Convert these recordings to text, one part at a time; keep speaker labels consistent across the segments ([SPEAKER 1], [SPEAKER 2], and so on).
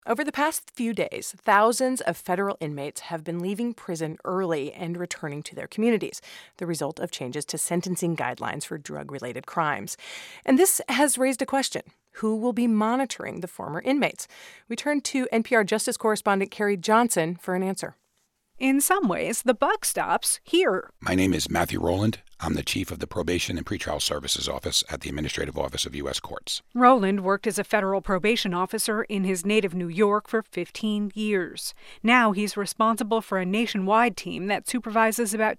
[SPEAKER 1] Over the past few days, thousands of federal inmates have been leaving prison early and returning to their communities, the result of changes to sentencing guidelines for drug-related crimes. And this has raised a question. Who will be monitoring the former inmates? We turn to NPR Justice correspondent Carrie Johnson for an answer.
[SPEAKER 2] In some ways, the buck stops here.
[SPEAKER 3] My name is Matthew Rowland. I'm the chief of the Probation and Pretrial Services Office at the Administrative Office of U.S. Courts.
[SPEAKER 2] Rowland worked as a federal probation officer in his native New York for 15 years. Now he's responsible for a nationwide team that supervises about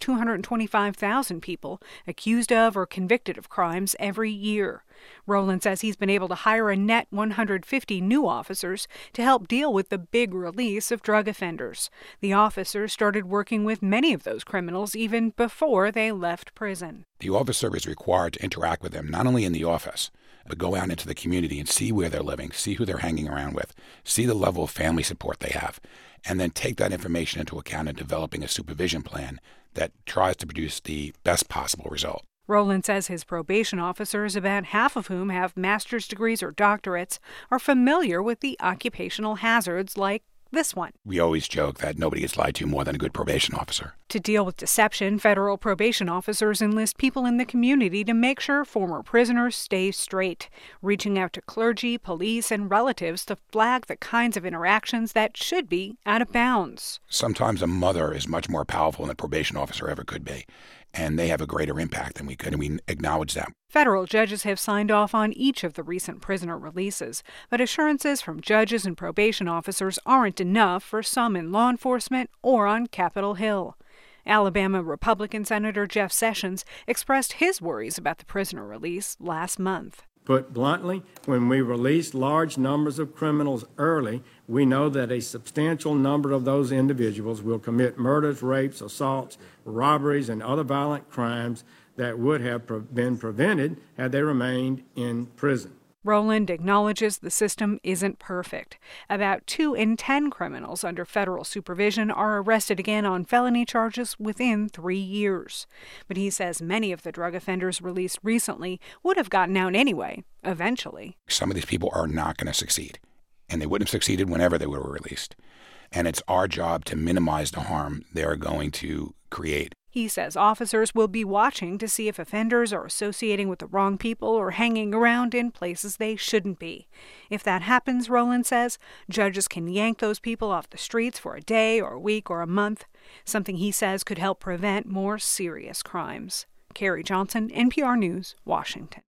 [SPEAKER 2] 225,000 people accused of or convicted of crimes every year. Rowland says he's been able to hire a net 150 new officers to help deal with the big release of drug offenders. The officers started working with many of those criminals even before they left prison.
[SPEAKER 3] The officer is required to interact with them not only in the office, but go out into the community and see where they're living, see who they're hanging around with, see the level of family support they have, and then take that information into account in developing a supervision plan that tries to produce the best possible result.
[SPEAKER 2] Rowland says his probation officers, about half of whom have master's degrees or doctorates, are familiar with the occupational hazards like this one.
[SPEAKER 3] We always joke that nobody gets lied to more than a good probation officer.
[SPEAKER 2] To deal with deception, federal probation officers enlist people in the community to make sure former prisoners stay straight, reaching out to clergy, police, and relatives to flag the kinds of interactions that should be out of bounds.
[SPEAKER 3] Sometimes a mother is much more powerful than a probation officer ever could be, and they have a greater impact than we could, and we acknowledge that.
[SPEAKER 2] Federal judges have signed off on each of the recent prisoner releases, but assurances from judges and probation officers aren't enough for some in law enforcement or on Capitol Hill. Alabama Republican Senator Jeff Sessions expressed his worries about the prisoner release last month.
[SPEAKER 4] Put bluntly, when we release large numbers of criminals early, we know that a substantial number of those individuals will commit murders, rapes, assaults, robberies, and other violent crimes that would have been prevented had they remained in prison.
[SPEAKER 2] Rowland acknowledges the system isn't perfect. About 2 in 10 criminals under federal supervision are arrested again on felony charges within 3 years. But he says many of the drug offenders released recently would have gotten out anyway, eventually.
[SPEAKER 3] Some of these people are not going to succeed, and they wouldn't have succeeded whenever they were released. And it's our job to minimize the harm they're going to create.
[SPEAKER 2] He says officers will be watching to see if offenders are associating with the wrong people or hanging around in places they shouldn't be. If that happens, Rowland says, judges can yank those people off the streets for a day or a week or a month, something he says could help prevent more serious crimes. Carrie Johnson, NPR News, Washington.